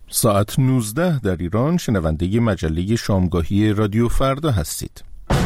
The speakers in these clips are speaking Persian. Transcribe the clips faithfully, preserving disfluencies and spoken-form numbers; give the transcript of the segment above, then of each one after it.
ساعت نوزده در ایران. شنونده مجله شامگاهی رادیو فردا هستید.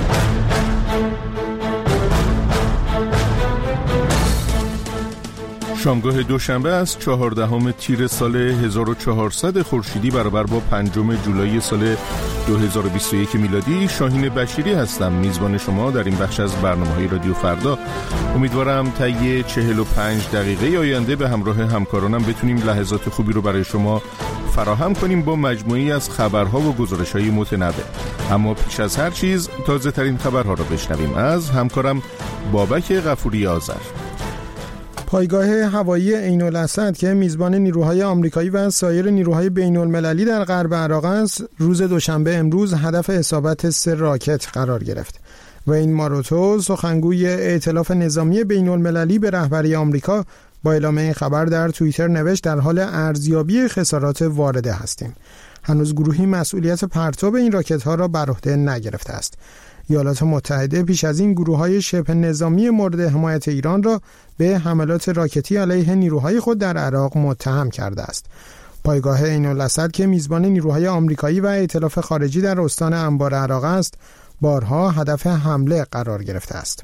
شامگاه دوشنبه از چهاردهم تیر سال هزار و چهارصد خورشیدی برابر با پنجم جولای سال دو هزار و بیست و یک میلادی. شاهین بشیری هستم، میزبان شما در این بخش از برنامه‌های رادیو فردا. امیدوارم طی چهل و پنج دقیقه آینده به همراه همکارانم بتونیم لحظات خوبی رو برای شما فراهم کنیم با مجموعی از خبرها و گزارش‌های متنوع. اما پیش از هر چیز تازه ترین خبرها رو بشنویم از همکارم بابک غفوری آذر. پایگاه هوایی عین‌الاسد که میزبان نیروهای آمریکایی و سایر نیروهای بین‌المللی در غرب عراق است، روز دوشنبه امروز هدف اصابت سه راکت قرار گرفت و این ماروتو، سخنگوی ائتلاف نظامی بین‌المللی به رهبری آمریکا، با اعلام این خبر در توییتر نوشت در حال ارزیابی خسارات وارده هستیم. هنوز گروهی مسئولیت پرتاب این راکت‌ها را بر عهده نگرفته است. ایالات متحده پیش از این گروه‌های شبه نظامی مورد حمایت ایران را به حملات راکتی علیه نیروهای خود در عراق متهم کرده است. پایگاه عین‌الاسد که میزبان نیروهای آمریکایی و ائتلاف خارجی در استان انبار عراق است، بارها هدف حمله قرار گرفته است.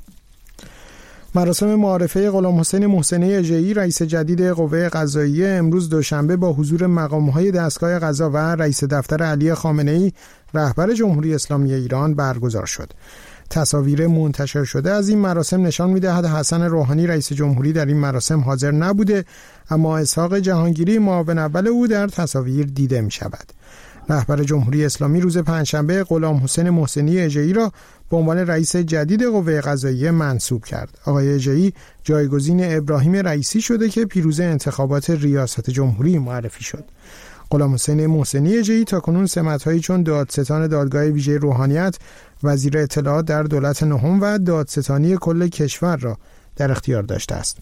مراسم معارفه غلام حسین محسنی اژه‌ای رئیس جدید قوه قضاییه امروز دوشنبه با حضور مقام‌های دستگاه قضا و رئیس دفتر علی خامنه‌ای رهبر جمهوری اسلامی ایران برگزار شد. تصاویر منتشر شده از این مراسم نشان می‌دهد حسن روحانی رئیس جمهوری در این مراسم حاضر نبوده، اما اسحاق جهانگیری معاون اول او در تصاویر دیده می‌شود. رهبر جمهوری اسلامی روز پنجشنبه غلام حسین محسنی اژه‌ای را به عنوان رئیس جدید قوه قضاییه منصوب کرد. آقای اژه‌ای جایگزین ابراهیم رئیسی شده که پیروز انتخابات ریاست جمهوری معرفی شد. غلام حسین محسنی اژه‌ای تاکنون سمت‌هایی چون دادستان دادگاه ویژه روحانیت، وزیر اطلاعات در دولت نهم و دادستانی کل کشور را در اختیار داشته است.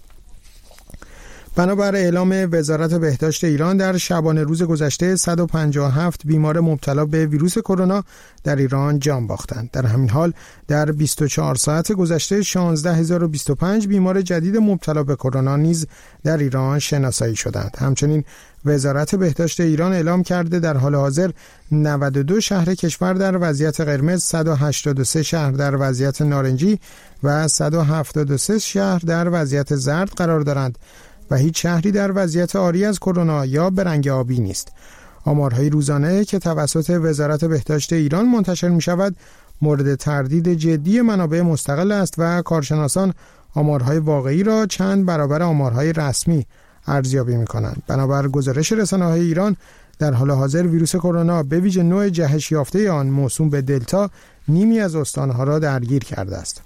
بنابر اعلام وزارت بهداشت ایران در شبانه روز گذشته صد و پنجاه و هفت بیمار مبتلا به ویروس کرونا در ایران جان باختند. در همین حال در بیست و چهار ساعت گذشته شانزده هزار و بیست و پنج بیمار جدید مبتلا به کرونا نیز در ایران شناسایی شدند. همچنین وزارت بهداشت ایران اعلام کرده در حال حاضر نود و دو شهر کشور در وضعیت قرمز، صد و هشتاد و سه شهر در وضعیت نارنجی و صد و هفتاد و سه شهر در وضعیت زرد قرار دارند و هیچ شهری در وضعیت عاری از کرونا یا به رنگ آبی نیست. آمارهای روزانه که توسط وزارت بهداشت ایران منتشر می شود مورد تردید جدی منابع مستقل است و کارشناسان آمارهای واقعی را چند برابر آمارهای رسمی ارزیابی می کنند. بنابر گزارش رسانه‌های ایران در حال حاضر ویروس کرونا به ویژه نوع جهش یافته آن موسوم به دلتا نیمی از استانها را درگیر کرده است.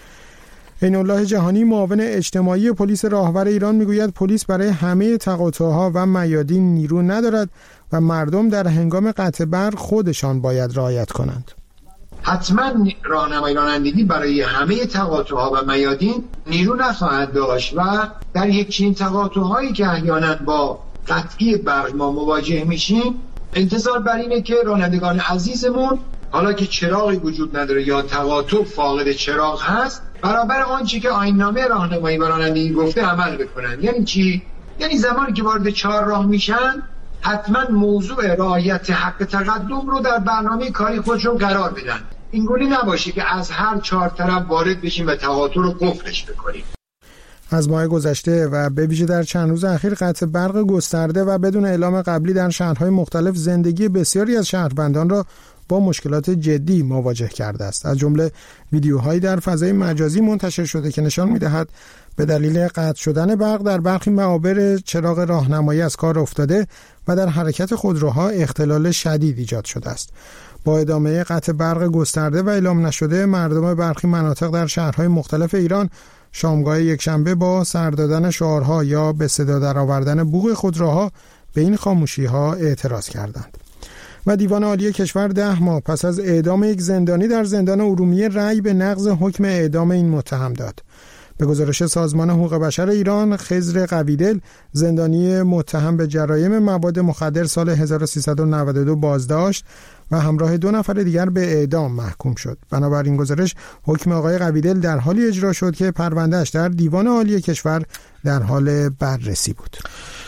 عین‌الله جهانی معاون اجتماعی پلیس راهور ایران میگوید پلیس برای همه تقاطع‌ها و میادین نیرو ندارد و مردم در هنگام قطع برق خودشان باید رعایت کنند. حتما راهنمایی رانندگی برای همه تقاطع‌ها و میادین نیرو نخواهد داشت و در یک چنین تقاطع‌هایی که احیانا با قطعی برق ما مواجه میشیم، انتظار بر اینه که رانندگان عزیزمون حالا که چراغی وجود نداره یا تقاطع فاقد چراغ هست، برابر آنچه که آیین‌نامه راهنمایی و رانندگی گفته عمل بکنن. یعنی چی؟ یعنی زمانی که وارد چهارراه میشن حتما موضوع رعایت حق تقدم رو در برنامه کاری خودشون قرار بدن. اینگونه نباشه که از هر چهار طرف وارد بشیم و تقاطع رو قفلش بکنیم. از ماه گذشته و به ویژه در چند روز اخیر قطع برق گسترده و بدون اعلام قبلی در شهرهای مختلف زندگی بسیاری از شهروندان را با مشکلات جدی مواجه کرده است. از جمله ویدیوهایی در فضای مجازی منتشر شده که نشان می‌دهد به دلیل قطع شدن برق در برخی معابر چراغ راهنمایی از کار افتاده و در حرکت خودروها اختلال شدید ایجاد شده است. با ادامه قطع برق گسترده و اعلام نشده، مردم برخی مناطق در شهرهای مختلف ایران شامگاه یکشنبه با سر دادن شعارها یا به صدا درآوردن بوق خودروها به این خاموشی‌ها اعتراض کردند. و دیوان عالی کشور ده ماه پس از اعدام یک زندانی در زندان ارومیه رأی به نقض حکم اعدام این متهم داد. به گزارش سازمان حقوق بشر ایران، خضر قویدل زندانی متهم به جرایم مواد مخدر سال هزار و سیصد و نود و دو بازداشت و همراه دو نفر دیگر به اعدام محکوم شد. بنابراین گزارش حکم آقای قویدل در حالی اجرا شد که پروندهش در دیوان عالی کشور در حال بررسی بود.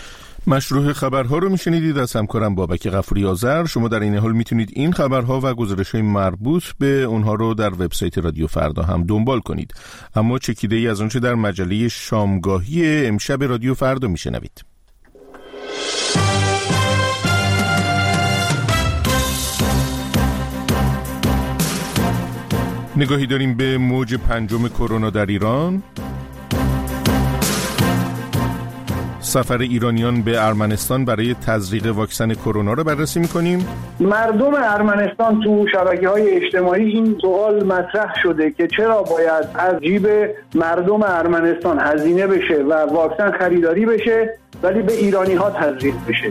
مشروع خبرها رو میشنیدید از همکارم بابک غفوری آذر. شما در این حال میتونید این خبرها و گزارش‌های مربوط به اونها رو در وبسایت رادیو فردا هم دنبال کنید. اما چکیده ای از آنچه در مجله شامگاهی امشب رادیو فردا میشنوید. نگاهی داریم به موج پنجم کرونا در ایران. سفر ایرانیان به ارمنستان برای تزریق واکسن کرونا رو بررسی می‌کنیم. مردم ارمنستان تو شبکه‌های اجتماعی این سوال مطرح شده که چرا باید از جیب مردم ارمنستان هزینه بشه و واکسن خریداری بشه ولی به ایرانی‌ها تزریق بشه.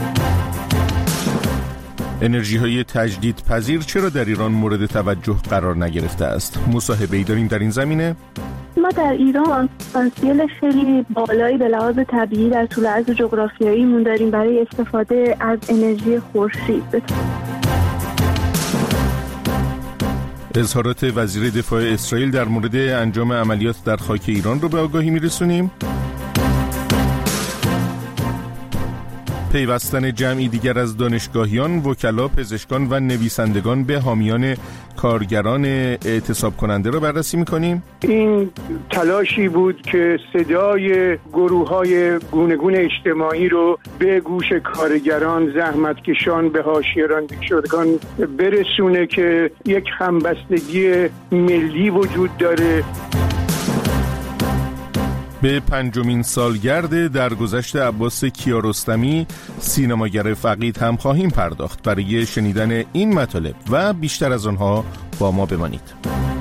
انرژی‌های تجدیدپذیر چرا در ایران مورد توجه قرار نگرفته است؟ مصاحبه‌ای داریم در این زمینه. ما در ایران پتانسیل خیلی بالایی به لحاظ طبیعی در طول عرض جغرافیاییمون داریم برای استفاده از انرژی خورشید. اظهارات وزیر دفاع اسرائیل در مورد انجام عملیات در خاک ایران رو به آگاهی میرسونیم. پیوستن جمعی دیگر از دانشگاهیان، وکلا، پزشکان و نویسندگان به حامیان کارگران اعتصاب کننده را بررسی می‌کنیم. این تلاشی بود که صدای گروه‌های گوناگون اجتماعی رو به گوش کارگران، زحمتکشان، به حاشیه رانده شدگان برسونه که یک همبستگی ملی وجود داره. به پنجمین سالگرد درگذشت عباس کیارستمی، سینماگر فقید هم خواهیم پرداخت. برای شنیدن این مطالب و بیشتر از آنها با ما بمانید.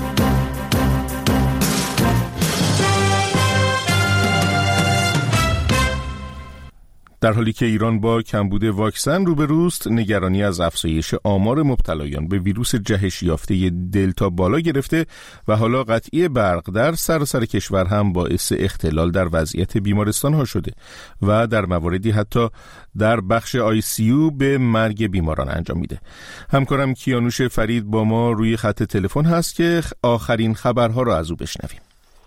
در حالی که ایران با کمبود واکسن روبروست، نگرانی از افزایش آمار مبتلایان به ویروس جهش یافته دلتا بالا گرفته و حالا قطعی برق در سراسر کشور هم باعث اختلال در وضعیت بیمارستان ها شده و در مواردی حتی در بخش آی سی یو به مرگ بیماران انجام میده. همکارم کیانوش فرید با ما روی خط تلفن هست که آخرین خبرها را از او بشنویم.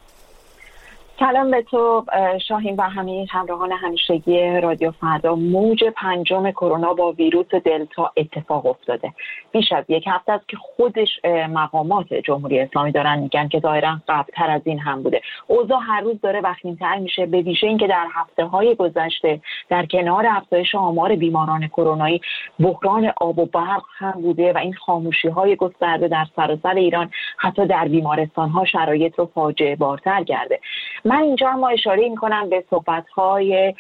سلام به تو شاهین و همه همراهان همیشگی رادیو فردا. موج پنجم کرونا با ویروس دلتا اتفاق افتاده. بیش از یک هفته است که خودش مقامات جمهوری اسلامی دارن میگن که ظاهرا قبل‌تر از این هم بوده. اوضاع هر روز داره وخیم‌تر میشه، به ویژه اینکه در هفته‌های گذشته در کنار افزایش آمار بیماران کرونایی بحران آب و برق هم بوده و این خاموشی‌های گسترده در سراسر ایران حتی در بیمارستان‌ها شرایط رو فاجعه بارتر کرده. من اینجا هم اشاره می‌کنم به صحبت‌های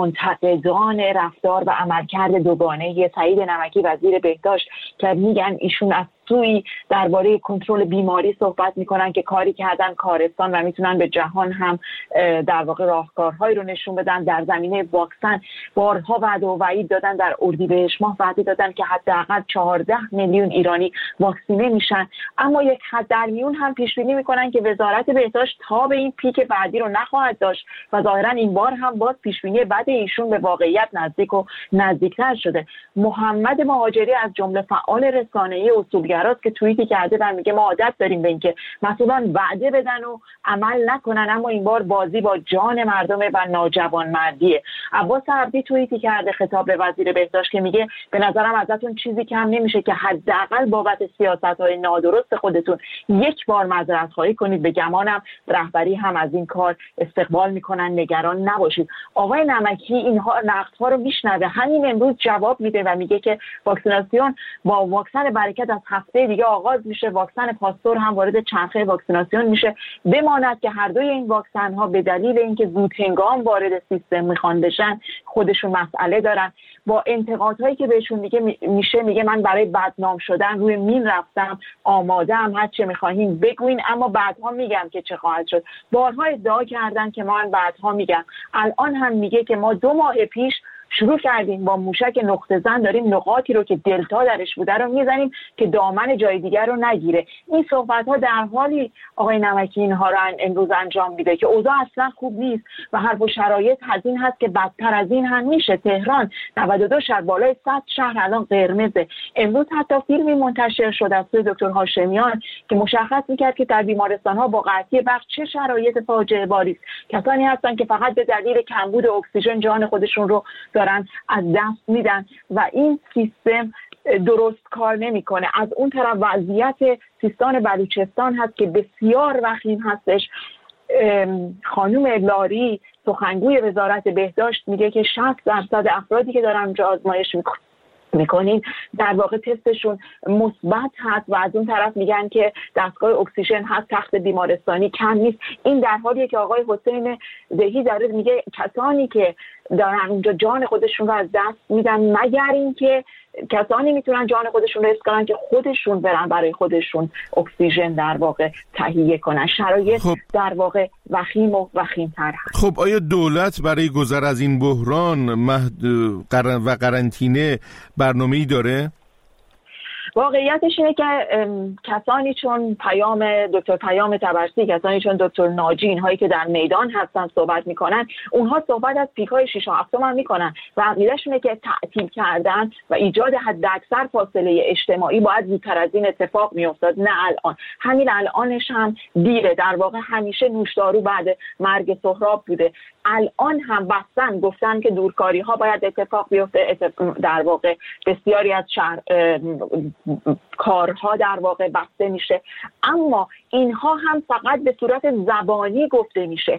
منتقدان رفتار و عملکرد دوگانه سعید نمکی وزیر بهداشت که میگن ایشون از سوی درباره کنترل بیماری صحبت میکنن که کاری کردن کارستان و میتونن به جهان هم در واقع راهکارهایی رو نشون بدن. در زمینه واکسن بارها وعده و وعید دادن، در اردیبهشت ماه وعده دادن که حداقل چهارده میلیون ایرانی واکسینه میشن، اما یک حد در میون هم پیش بینی میکنن که وزارت بهداشت تا به این پیک بعدی رو نخواهد داشت و ظاهرا این بار هم باز پیش بینی بعد ایشون به واقعیت نزدیک و نزدیکتر شده. محمد مهاجری از جمله فعال رسانه‌ای اصولگراست که توییتی کرده و میگه ما عادت داریم به اینکه مسئولان وعده بدن و عمل نکنن، اما این بار بازی با جان مردم و ناجوانمردیه. عباس عبدی توییتی کرده خطاب به وزیر بهداشت که میگه به نظرم ازتون چیزی کم نمیشه که حداقل بابت سیاست‌های نادرست خودتون یک بار معذرت خواهی کنید. به گمانم رهبری هم از این کار استقبال میکنن، نگران نباشید. آقای نمکی اینها نقدها رو میشنوه، همین امروز جواب میده و میگه که واکسیناسیون با واکسن برکت از هفته دیگه آغاز میشه، واکسن پاستور هم وارد چرخه واکسیناسیون میشه. بماند که هر دوی این واکسن ها به دلیل اینکه زود هنگام وارد سیستم میخوان بشن خودشون مسئله دارن. با انتقادهایی که بهشون میگه میشه میگه من برای بدنام شدن روی مین رفتم، آماده ام، هر چه میخواهین بگوین اما بعدها میگم که چه خواهد شد. بارها ادعا کردن که من بعدها میگم. الان هم میگه که ما دو ماه پیش شروع کردیم با موشک نقطه زن داریم نقاطی رو که دلتا درش بوده رو میزنیم که دامن جای دیگر رو نگیره. این صحبت ها در حالی آقای نمکی اینها رو امروز انجام میده که اوضاع اصلا خوب نیست و حرف و شرایط هزین هست که بدتر از این هم میشه. تهران نود و دو شهر، بالای صد شهر الان قرمزه. امروز حتی فیلمی منتشر شده از دکتر هاشمیان که مشخص میکرد که در بیمارستان ها با قحطی برق چه شرایط فاجعه باری است. کسانی هستن که فقط به دلیل کمبود اکسیژن جان خودشون رو دارن از دست میدن و این سیستم درست کار نمیکنه. از اون طرف وضعیت سیستان بلوچستان هست که بسیار وخیم هستش. خانم لاری سخنگوی وزارت بهداشت میگه که شصت درصد افرادی که دارن اونجا آزمایش میکنن میکنین در واقع تستشون مثبت هست و از اون طرف میگن که دستگاه اکسیژن هست، تخت بیمارستانی کم نیست. این در حالیه که آقای حسین دهی داره میگه کسانی که دارن اونجا جان خودشون رو از دست میدن مگر اینکه کسانی میتونن جان خودشون رو حفظ کنن که خودشون برن برای خودشون اکسیژن در واقع تهیه کنن. شرایط خب در واقع وخیم و وخیم‌تر هست. خب آیا دولت برای گذر از این بحران مهد... و قرنطینه برنامه‌ای داره؟ واقعیتش اینه که کسانی چون پیام دکتر پیام طبرسی، کسانی چون دکتر ناجی، اینهایی که در میدان هستن صحبت میکنن، اونها صحبت از پیکای شش و هفتم هم میکنن و عقیدهشونه که تعطیل کردن و ایجاد حداکثر فاصله اجتماعی باید زودتر از این اتفاق میافتاد، نه الان. همین الانش هم دیره. در واقع همیشه نوشدارو بعد مرگ سهراب بوده. الان هم بستن گفتن که دورکاری ها باید اتفاق بیفته. در واقع بسیاری از شهر کارها در واقع بسته میشه، اما اینها هم فقط به صورت زبانی گفته میشه.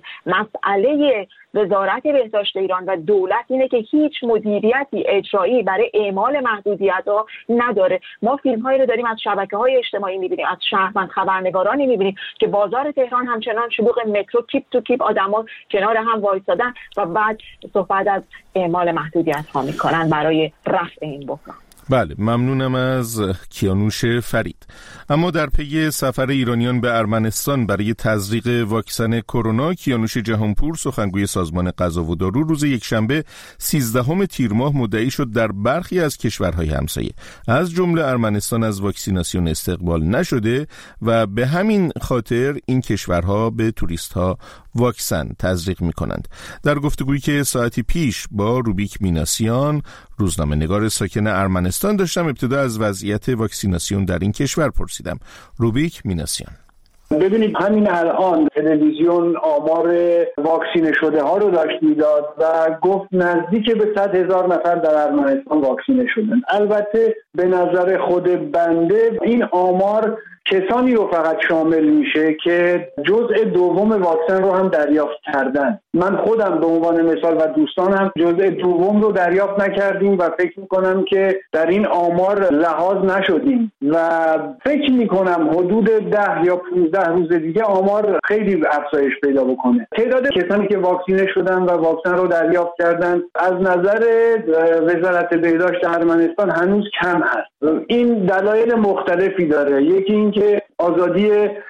مسئله وزارت بهداشت ایران و دولت اینه که هیچ مدیریتی اجرایی برای اعمال محدودیت ها نداره. ما فیلم هایی رو داریم از شبکه های اجتماعی میبینیم، از شهروند خبرنگارانی میبینیم که بازار تهران همچنان شلوغ، مترو کیپ تو کیپ آدما کنار هم وایسادن و بعد صحبت از اعمال محدودیت ها میکنن برای رفع این بحران. بله، ممنونم از کیانوش فرید. اما در پی سفر ایرانیان به ارمنستان برای تزریق واکسن کرونا، کیانوش جهانپور سخنگوی سازمان غذا و دارو روز یکشنبه سیزدهم تیر ماه مدعی شد در برخی از کشورهای همسایه از جمله ارمنستان از واکسیناسیون استقبال نشده و به همین خاطر این کشورها به توریستها واکسن تزریق می‌کنند. در گفتگویی که ساعتی پیش با روبیک میناسیان، روزنامه‌نگار ساکن ارمنستان داشتم، ابتدا از وضعیت واکسیناسیون در این کشور پرسیدم. روبیک میناسیان: ببینید، همین الان تلویزیون آمار واکسینه شده ها رو داشت میداد و گفت نزدیک به صد هزار نفر در ارمنستان واکسینه شدن. البته به نظر خود بنده این آمار کسانی رو فقط شامل میشه که جزء دوم واکسن رو هم دریافت کردن. من خودم به عنوان مثال و دوستانم جزء دوم رو دریافت نکردیم و فکر میکنم که در این آمار لحاظ نشدیم و فکر میکنم حدود ده یا پانزده روز دیگه آمار خیلی افزایش پیدا بکنه. تعداد کسانی که واکسینه شدن و واکسن رو دریافت کردن از نظر وزارت بهداشت ارمنستان هنوز کم هست. این دلایل مختلفی داره. یکی این که آزادی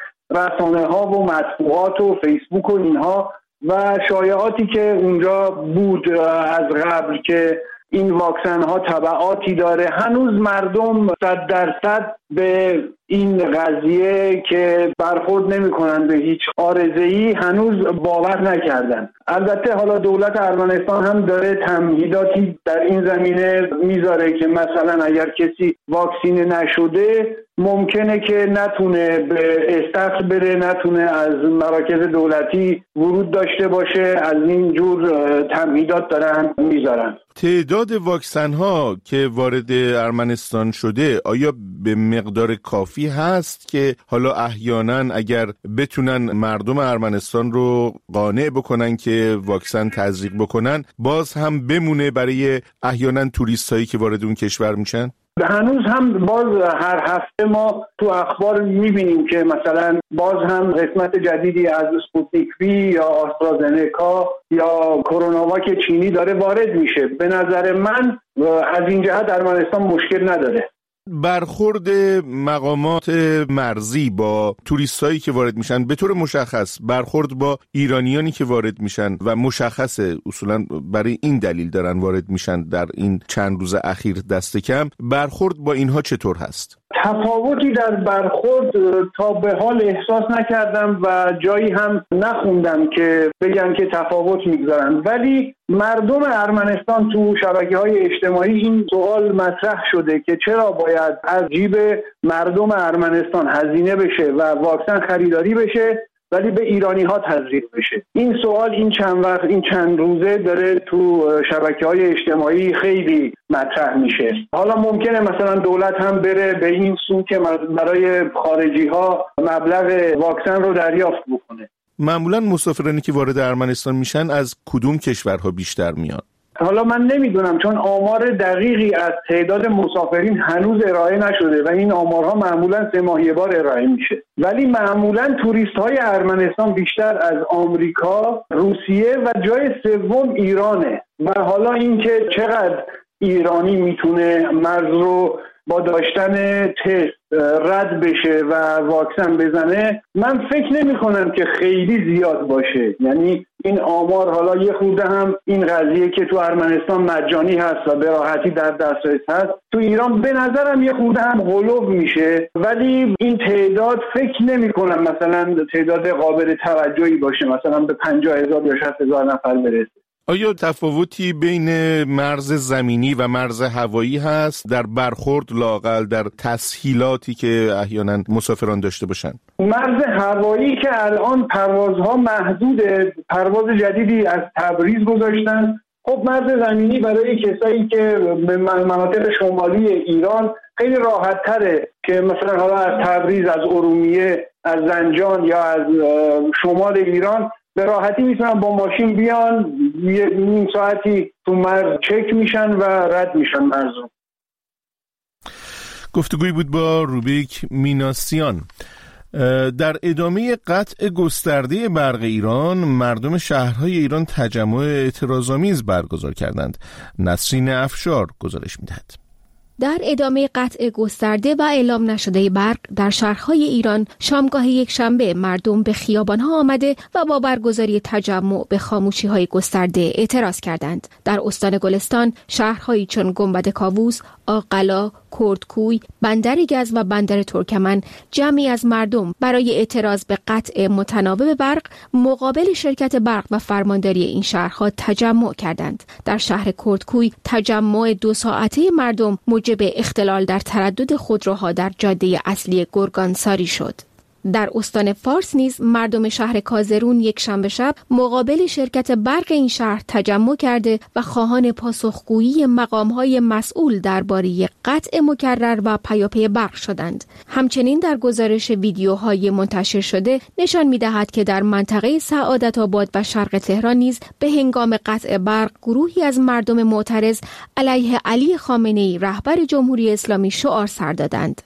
رسانه ها و مطبوعات و فیسبوک و اینها و شایعاتی که اونجا بود از قبل که این واکسن ها تبعاتی داره، هنوز مردم صد درصد به این قضیه که برخورد نمی کنن به هیچ عارضه‌ای هنوز باور نکردن. البته حالا دولت ارمنستان هم داره تمهیداتی در این زمینه میذاره که مثلا اگر کسی واکسینه نشده ممکنه که نتونه به استخر بره، نتونه از مراکز دولتی ورود داشته باشه. از این جور تمهیدات دارن میذارن. تعداد واکسن ها که وارد ارمنستان شده آیا به مقدار کافی هست که حالا احیانا اگر بتونن مردم ارمنستان رو قانع بکنن که واکسن تزریق بکنن باز هم بمونه برای احیانا توریست هایی که وارد اون کشور میشن؟ هنوز هم باز هر هفته ما تو اخبار میبینیم که مثلا باز هم قسمت جدیدی از اسپوتنیک وی یا آسترازنکا یا کرونا واک چینی داره وارد میشه. به نظر من از این جهت ارمنستان مشکل نداره. برخورد مقامات مرزی با توریستایی که وارد میشن، به طور مشخص برخورد با ایرانیانی که وارد میشن و مشخصه اصولا برای این دلیل دارن وارد میشن در این چند روز اخیر دست کم، برخورد با اینها چطور هست؟ تفاوتی در برخورد تا به حال احساس نکردم و جایی هم نخوندم که بگن که تفاوت میگذارن، ولی مردم ارمنستان تو شبکه‌های اجتماعی این سوال مطرح شده که چرا باید از جیب مردم ارمنستان هزینه بشه و واکسن خریداری بشه ولی به ایرانی ها تزریق بشه. این سوال این چند وقت این چند روزه داره تو شبکه‌های اجتماعی خیلی مطرح میشه. حالا ممکنه مثلا دولت هم بره به این سو که برای خارجی ها مبلغ واکسن رو دریافت بکنه. معمولا مسافرانی که وارد ارمنستان میشن از کدوم کشورها بیشتر میان؟ حالا من نمیدونم چون آمار دقیقی از تعداد مسافرین هنوز ارائه نشده و این آمارها معمولا سه ماه یک بار ارائه میشه، ولی معمولا توریست های ارمنستان بیشتر از آمریکا، روسیه و جای سوم ایرانه و حالا اینکه چقدر ایرانی میتونه مرز رو با داشتن تست رد بشه و واکسن بزنه، من فکر نمی کنم که خیلی زیاد باشه. یعنی این آمار حالا یه خورده هم این قضیه که تو ارمنستان مجانی هست و به راحتی در دسترس هست، تو ایران به نظرم یه خورده هم غلو میشه، ولی این تعداد فکر نمی کنم مثلا تعداد قابل توجهی باشه، مثلا به پنجاه هزار یا شصت هزار نفر برسه. آیا تفاوتی بین مرز زمینی و مرز هوایی هست در برخورد لااقل در تسهیلاتی که احیانا مسافران داشته باشن؟ مرز هوایی که الان پروازها محدوده، پرواز جدیدی از تبریز گذاشتن. خب مرز زمینی برای کسایی که به مناطق شمالی ایران خیلی راحت تره که مثلا حالا از تبریز، از ارومیه، از زنجان یا از شمال ایران به راحتی میتونن با ماشین بیان، یه نیم ساعتی تو مرز چک میشن و رد میشن مرز رو. گفتگوی بود با روبیک میناسیان. در ادامه قطع گسترده برق ایران، مردم شهرهای ایران تجمع اعتراض‌آمیز برگزار کردند. نسرین افشار گزارش میدهد. در ادامه قطع گسترده و اعلام نشده برق در شهرهای ایران، شامگاه یک شنبه مردم به خیابانها آمده و با برگزاری تجمع به خاموشی‌های گسترده اعتراض کردند. در استان گلستان، شهرهایی چون گنبد کاووس، آقلا، کردکوی، بندر گز و بندر ترکمن، جمعی از مردم برای اعتراض به قطع متناوب برق مقابل شرکت برق و فرمانداری این شهرها تجمع کردند. در شهر کردکوی، تجمع دو ساعته مردم موجب اختلال در تردد خودروها در جاده اصلی گرگانساری شد. در استان فارس نیز مردم شهر کازرون یک شنبه شب مقابل شرکت برق این شهر تجمع کرده و خواهان پاسخگویی مقام‌های مسئول درباره قطع مکرر و پیاپی برق شدند. همچنین در گزارش ویدیوهای منتشر شده نشان می‌دهد که در منطقه سعادت آباد و شرق تهران نیز به هنگام قطع برق گروهی از مردم معترض علیه علی خامنه‌ای رهبر جمهوری اسلامی شعار سر دادند.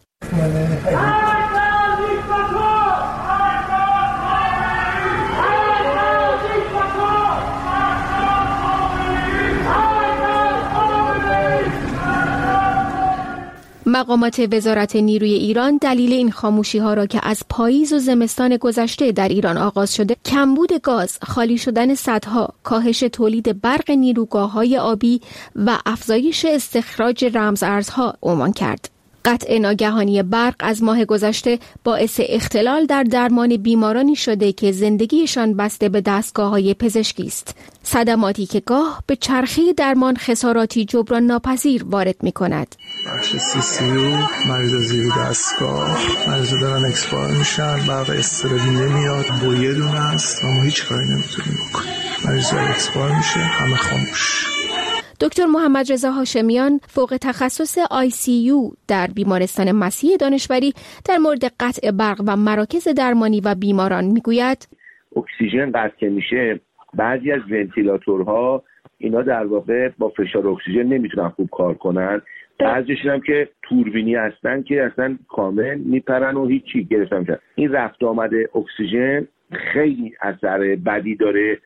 مقامات وزارت نیروی ایران دلیل این خاموشی‌ها را که از پاییز و زمستان گذشته در ایران آغاز شده، کمبود گاز، خالی شدن سدها، کاهش تولید برق نیروگاه‌های آبی و افزایش استخراج رمزارزها عنوان کرد. قطع ناگهانی برق از ماه گذشته باعث اختلال در درمان بیمارانی شده که زندگیشان بسته به دستگاه‌های پزشکی است. صدماتی که گاه به چرخه درمان خساراتی جبران ناپذیر وارد می‌کند. بخش سی سی یو مریض زیر دستگاه، مریض دارن اکسپایر میشن، برق استرابی نمیاد، بویه دونه است و ما هیچ کاری نمیتونیم بکنیم. مریض اکسپایر میشه، همه خاموش. دکتر محمد رضا هاشمیان، فوق تخصص آی سی یو در بیمارستان مسیح دانشوری، در مورد قطع برق و مراکز درمانی و بیماران میگوید: اکسیژن قطع میشه، بعضی از ونتیلاتورها اینا در واقع با فشار اکسیژن نمیتونن خوب کار کنن، بعضیشون هم که توربینی هستن که اصلا کامل میپرن و هیچی گرفتن میشن. این رفت آمد اکسیژن خیلی اثر بدی داره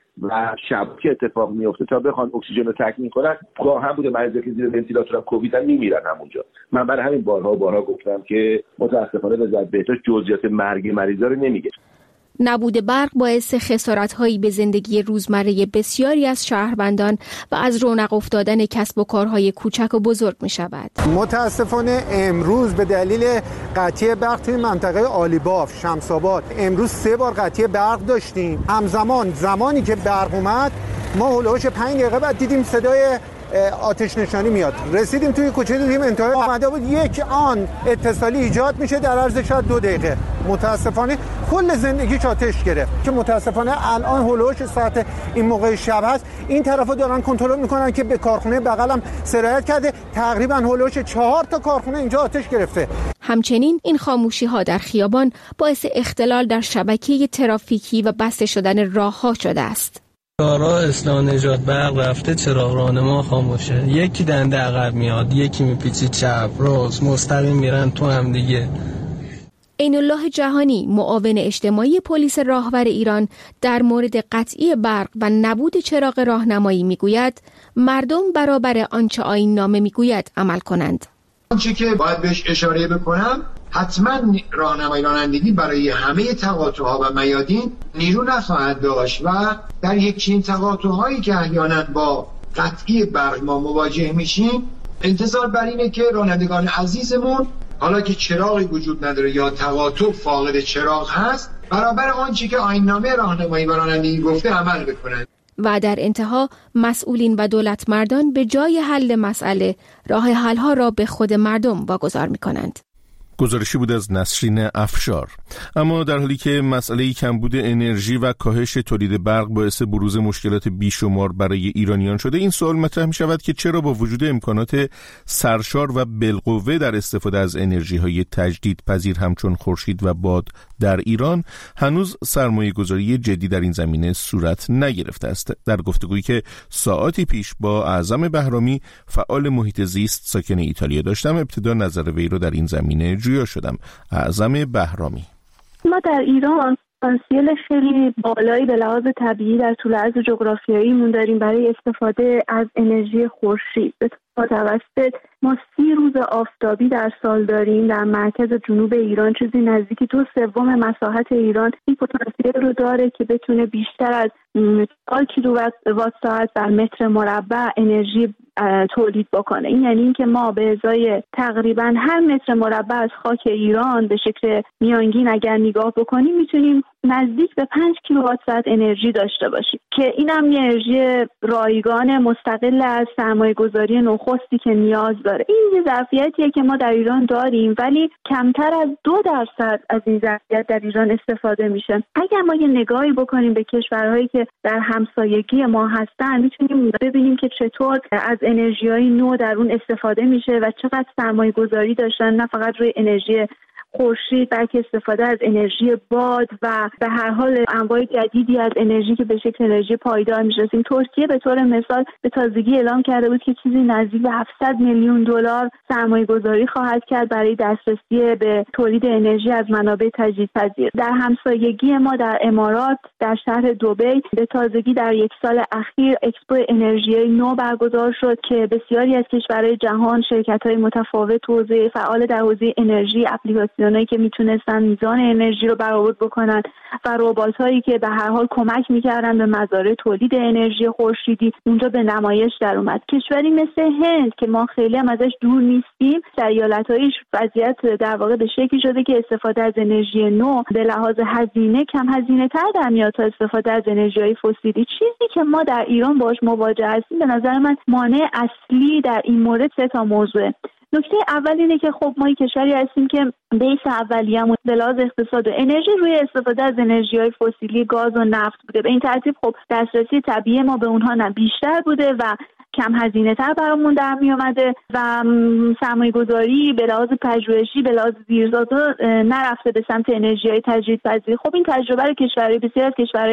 و شب که اتفاق میفته تا بخوان اکسیژن رو تکمیل کنن گاه هم بوده مریضا که زیر ونتیلاتور هم کوویدن میمیرن همونجا. من برای همین بارها و بارها گفتم که متاسفانه وزارت بهداشت جزئیات مرگ مریضا رو نمیگه. نبود برق باعث خسارت‌هایی به زندگی روزمره بسیاری از شهروندان و از رونق افتادن کسب و کارهای کوچک و بزرگ می‌شود. متاسفانه امروز به دلیل قطعی برق توی منطقه عالیباف، شمس‌آباد امروز سه بار قطعی برق داشتیم. همزمان زمانی که برق اومد ما هولوش پنج دقیقه بعد دیدیم صدای آتش نشانی میاد. رسیدیم توی کوچه دیدیم انتهای آمده بود یک آن اتصالی ایجاد میشه در عرض شاید دو دقیقه. متاسفانه کل زندگیش آتش گرفت که متاسفانه الان هولوش ساعت این موقع شب هست این طرفو دارن کنترل میکنن که به کارخونه بغلم سرایت کرده. تقریبا هولوش چهار تا کارخونه اینجا آتش گرفته. همچنین این خاموشی ها در خیابان باعث اختلال در شبکه ترافیکی و بسته شدن راه‌ها شده است. کارا اصلاح نجات برق رفته، چراغ راهنما خاموشه، یکی دنده عقب میاد، یکی میپیچه چپ راست، مستقیم میرن تو هم دیگه. عین الله جهانی معاون اجتماعی پلیس راهور ایران در مورد قطعی برق و نبود چراغ راهنمایی میگوید مردم برابر آنچه آیین نامه میگوید عمل کنند. آنچه که باید بهش اشاره بکنم حتما راهنمایی رانندگی برای همه تقاطع‌ها و میادین نیرو نخواهد داشت و در یک چنین تقاطع‌هایی که احیانا با قطعی برق ما مواجه میشیم انتظار بر اینه که رانندگان عزیزمون حالا که چراغی وجود نداره یا تقاطع فاقد چراغ هست برابر آنچه که آیین‌نامه راهنمایی و رانندگی گفته عمل بکنند. و در انتها مسئولین و دولت مردان به جای حل مسئله راه حل‌ها را به خود مردم واگذار می‌کنند. گزارشی بود از نسرین افشار. اما در حالی که مسئله کمبود انرژی و کاهش تولید برق باعث بروز مشکلات بیشمار برای ایرانیان شده، این سوال مطرح می شود که چرا با وجود امکانات سرشار و بالقوه در استفاده از انرژی‌های تجدیدپذیر همچون خورشید و باد در ایران هنوز سرمایه‌گذاری جدی در این زمینه صورت نگرفته است. در گفتگویی که ساعاتی پیش با اعظم بهرامی فعال محیط زیست ساکن ایتالیا داشتم، ابتدا نظر وی را در این زمینه جویا شدم. اعظم بهرامی: ما در ایران پتانسیل خیلی بالایی به لحاظ طبیعی در طول عرض جغرافیاییمون داریم برای استفاده از انرژی خورشید. به متوسط ما سی روز آفتابی در سال داریم. در مرکز جنوب ایران چیزی نزدیک دو سوم مساحت ایران این پتانسیل رو داره که بتونه بیشتر از چهار کیلووات ساعت بر متر مربع انرژی تولید بکنه. این یعنی اینکه ما به ازای تقریبا هر متر مربع از خاک ایران به شکل میانگین اگر نگاه بکنیم میتونیم نزدیک به پنج کیلووات ساعت انرژی داشته باشیم که این هم انرژی رایگان مستقل از سرمایه‌گذاری نخستی که نیاز داره. این یه ظرفیتیه که ما در ایران داریم ولی کمتر از دو درصد از این ظرفیت در ایران استفاده میشه. اگر ما یه نگاهی بکنیم به کشورهایی که در همسایگی ما هستن میتونیم ببینیم که چطور از انرژی‌های نو در اون استفاده میشه و چقدر سرمایه‌گذاری داشتن، نه فقط روی انرژی خورشید بلکه استفاده از انرژی باد و به هر حال انواع جدیدی از انرژی که به شکل انرژی پایدار میشناسیم. ترکیه به طور مثال به تازگی اعلام کرده بود که چیزی نزدیک به هفتصد میلیون دلار سرمایه گذاری خواهد کرد برای دسترسی به تولید انرژی از منابع تجدیدپذیر. در همسایگی ما در امارات در شهر دبی به تازگی در یک سال اخیر اکسپو انرژی نو برگزار شد که بسیاری از کشورهای جهان شرکت‌های متفاوت حوزه فعال در حوزه انرژی، اپلیکاسیونایی که میتونستن میزان انرژی رو برآورد بکنن و ربات‌هایی که به هر حال کمک میکردن به مزارع تولید انرژی خورشیدی اونجا به نمایش در اومد. کشوری مثل هند که ما خیلی هم ازش دور نیستیم، در ایالت‌هایش وضعیت در واقع به شکلی شده که استفاده از انرژی نو به لحاظ هزینه کم هزینه تر در میاد تا استفاده از انرژی‌های فسیلی. چیزی که ما در ایران باهاش مواجه هستیم به نظر من مانع اصلی در این مورد سه تا موضوعه. نکته اول اینه که خب ما یک کشوری هستیم که بیس اولیه‌مون به لحاظ اقتصاد و انرژی روی استفاده از انرژی‌های فسیلی، گاز و نفت بوده. به این ترتیب خب دسترسی طبیعی ما به اونها نه بیشتر بوده و کم هزینه تر برامون در می اومده و سرمایه گذاری به لحاظ پژوهشی به لحاظ زیرساخت‌ها نرفته به سمت انرژی‌های تجدیدپذیر. خب این تجربه رو کشورهای بسیار از کشورهای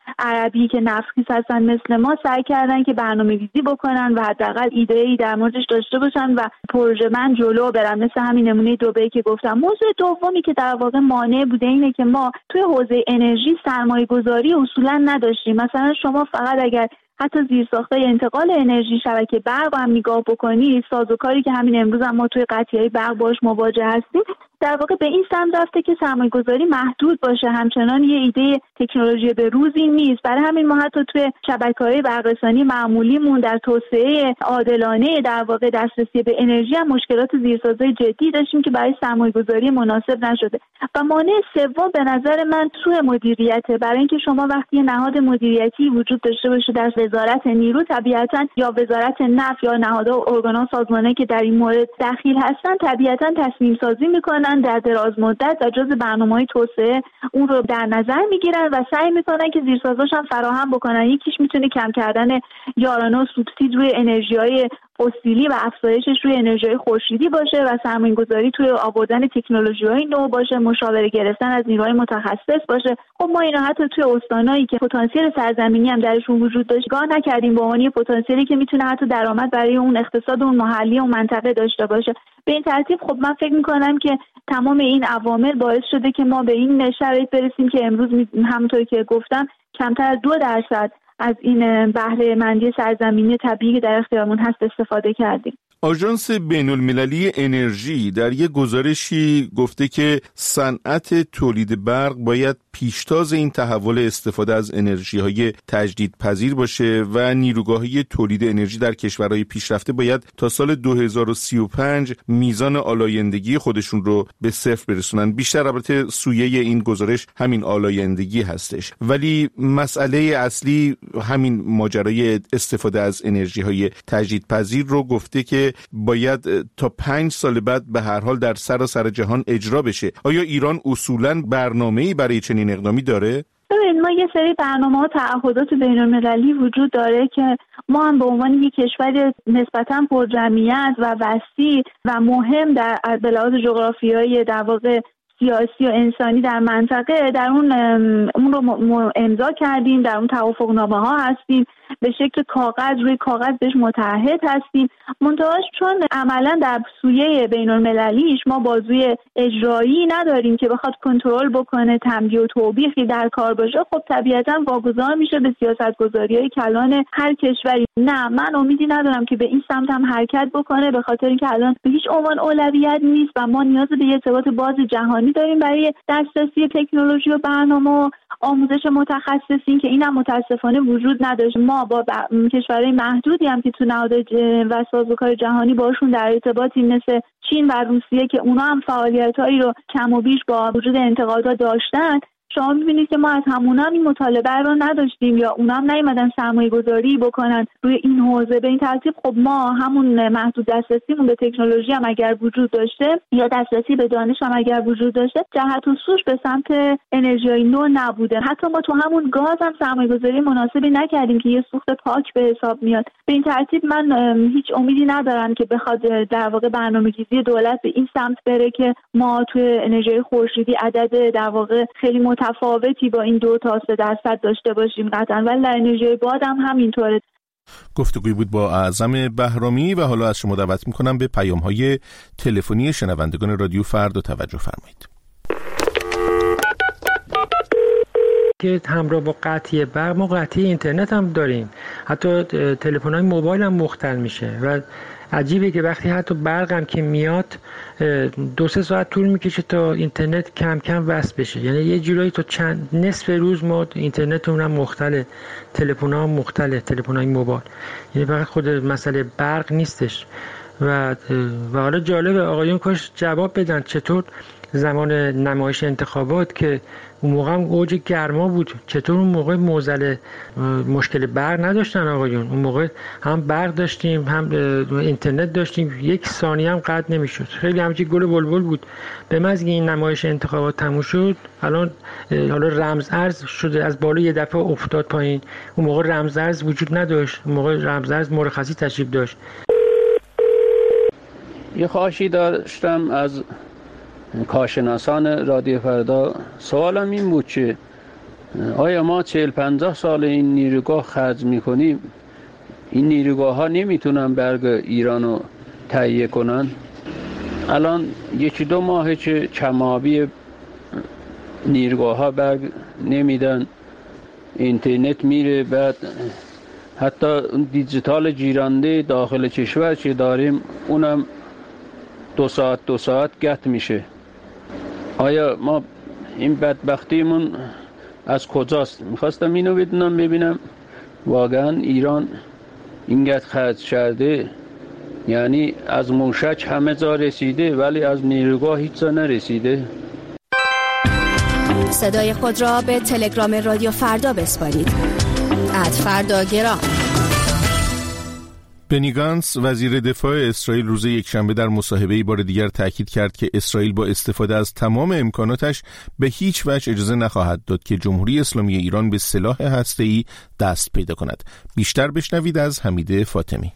عربی که نفتخیز هستن مثل ما سعی کردن که برنامه‌ریزی بکنن و حداقل ایده‌ای در موردش داشته باشن و پروژه من جلو برن، مثل همین نمونه دبی که گفتم. موضوع دومی که در واقع مانع بوده اینه که ما توی حوزه انرژی سرمایه‌گذاری اصولا نداشتیم. مثلا شما فقط اگر حتی زیرساخت‌های انتقال انرژی، شبکه برق هم نگاه بکنید، سازوکاری که همین امروز هم ما توی قطعه‌های برق باش مواجه هستیم، در واقع به این سمت رفته که سرمایه‌گذاری محدود باشه. همچنان یه ایده تکنولوژی به روزی نیست. برای همین ما حتی توی شبکه‌های برق‌رسانی معمولیمون در توسعه عادلانه در واقع دسترسی به انرژی هم مشکلات زیرسازی جدی داشتیم که برای سرمایه‌گذاری مناسب نشده. و مانع سوم به نظر من سوء مدیریته. برای اینکه شما وقتی یه نهاد مدیریتی وجود داشته باشه در وزارت نیرو، طبیعتاً یا وزارت نفت یا نهادها و ارگان‌ها سازمانایی که در این مورد دخیل هستن طبیعتاً تصمیم سازی می‌کنن در دراز مدت و جز برنامه‌های توسعه اون رو در نظر میگیرن و سعی میکنن که زیرسازاش هم فراهم بکنن. یکیش میتونه کم کردن یارانه و سوبسید روی انرژی‌های فسیلی و افزایشش روی انرژی خورشیدی باشه و سرمایه‌گذاری توی آوردن تکنولوژی‌های نو باشه، مشاوره گرفتن از نیروهای متخصص باشه. خب ما اینا حتی توی استانایی که پتانسیل سرزمینی هم درشون وجود داشت گاه نکردیم به عنوان پتانسیلی که میتونه حتی درآمد برای اون اقتصاد اون محلی و منطقه داشته باشه. به این ترتیب خب من فکر می‌کنم که تمام این عوامل باعث شده که ما به این شرایط برسیم که امروز همونطور که گفتم کمتر از دو درصد از این بهره مندی سرزمینی طبیعی که در اختیارمون هست استفاده کردیم. آژانس بین‌المللی انرژی در یک گزارشی گفته که صنعت تولید برق باید پیشتاز این تحول استفاده از انرژی‌های تجدیدپذیر باشه و نیروگاه‌های تولید انرژی در کشورهای پیشرفته باید تا سال دو هزار و سی و پنج میزان آلایندگی خودشون رو به صفر برسونن. بیشتر البته سویه این گزارش همین آلایندگی هستش، ولی مسئله اصلی همین ماجرای استفاده از انرژی‌های تجدیدپذیر رو گفته که باید تا پنج سال بعد به هر حال در سراسر جهان اجرا بشه. آیا ایران اصولاً برنامه‌ای برای چنین اقدامی داره؟ ببین ما یه سری برنامه‌ها و تعهدات بین‌المللی وجود داره که ما هم به عنوان یک کشور نسبتاً پرجمعیت و وسیع و مهم در به لحاظ جغرافیایی در واقع سیاسی و انسانی در منطقه در اون اون رو امضا کردیم، در اون توافقنامه‌ها هستیم، به شکل کاغذ روی کاغذ بهش متعهد هستیم. منتهاش چون عملا در سویه بین‌المللیش ما بازوی اجرایی نداریم که بخواد کنترل بکنه، تنبیه و توبیخی در کار باشه، خب طبیعتاً واگذار میشه به سیاست‌گذاری‌های کلان هر کشوری. نه من امیدی ندارم که به این سمت هم حرکت بکنه، به خاطر اینکه الان به هیچ عنوان اولویت نیست و ما نیاز به ارتباط باز جهانی داریم برای دسترسی تکنولوژی و برنامه و آموزش متخصصین که اینم متاسفانه وجود نداره. ما با کشورهای محدودی هم که تو نهادهای و سازوکار جهانی باشون در ارتباطی مثل چین و روسیه که اونا هم فعالیتایی رو کم و بیش با وجود انتقادات داشتن، شما می‌بینید که ما از همونا هم این مطالبه رو نداشتیم یا اونا هم نیومدن سرمایه گذاری بکنن روی این حوزه. به این ترتیب خب ما همون محدود دسترسیمون به تکنولوژی هم اگر وجود داشته یا دسترسی به دانش هم اگر وجود داشته، جهت و سوش به سمت انرژی نو نبوده. حتی ما تو همون گاز هم سرمایه گذاری مناسبی نکردیم که یه سوخت پاک به حساب میاد. به این ترتیب من هیچ امیدی ندارم که بخواد در واقع برنامه‌ریزی دولت به این سمت بره که ما تو انرژی خورشیدی عدد در واقع خیلی متفاوتی با این دو تا سه درصد داشته باشیم قطعا، ولی در انرژی باد هم همینطوره. گفتگوی بود با اعظم بهرامی و حالا از شما دعوت میکنم به پیام‌های تلفنی شنوندگان رادیو فردا توجه فرمایید. که همراه با قطعی برق ما قطعی اینترنت هم داریم، حتی تلفن‌های موبایل هم مختل میشه و عجیبه که وقتی حتی برق هم که میاد دو سه ساعت طول میکشه تا اینترنت کم کم وصل بشه. یعنی یه جورایی تا چند نصف روز ما اینترنتمون هم مختله، تلفن‌ها هم مختله، تلفن‌های موبایل. یعنی فقط خود مسئله برق نیستش. و و حالا جالبه آقایون کاش جواب بدن چطور زمان نمایش انتخابات که اون موقع هم اوج گرما بود، چطور اون موقع معضل مشکل برق نداشتن آقایون؟ اون موقع هم برق داشتیم هم اینترنت داشتیم، یک ثانیه هم قطع نمیشد. خیلی همچین گل بلبل بود. به محض اینکه این نمایش انتخابات تموم شد الان حالا رمز ارز شده، از بالا یه دفعه افتاد پایین. اون موقع رمز ارز وجود نداشت، اون موقع رمز ارز مرخصی تشریف داشت. یه خواهشی داشتم از کارشناسان رادیو فردا. سوالم این بود که آیا ما چهل پنجاه سال این نیروگاه خرج میکنیم؟ این نیروگاه ها نمیتونن برگ ایران رو تهیه کنن؟ الان یکی دو ماه چه کمابی نیروگاه ها برگ نمیدن، اینترنت میره، بعد حتی دیجیتال جیرنده داخل کشور که داریم اونم دو ساعت دو ساعت قطع میشه. آیا ما این بدبختیمون از کجاست؟ میخواستم اینو بدونم ببینم واقعا ایران اینقدر خرج کرده، یعنی از موشک همه جا رسیده ولی از نیروگاه هیچ جا نرسیده. صدای خود را به تلگرام رادیو فردا بسپارید. ات فردا گرام. بنی گانتس وزیر دفاع اسرائیل روز یکشنبه در مصاحبه‌ای بار دیگر تاکید کرد که اسرائیل با استفاده از تمام امکاناتش به هیچ وجه اجازه نخواهد داد که جمهوری اسلامی ایران به سلاح هسته‌ای دست پیدا کند. بیشتر بشنوید از حمید فاطمی.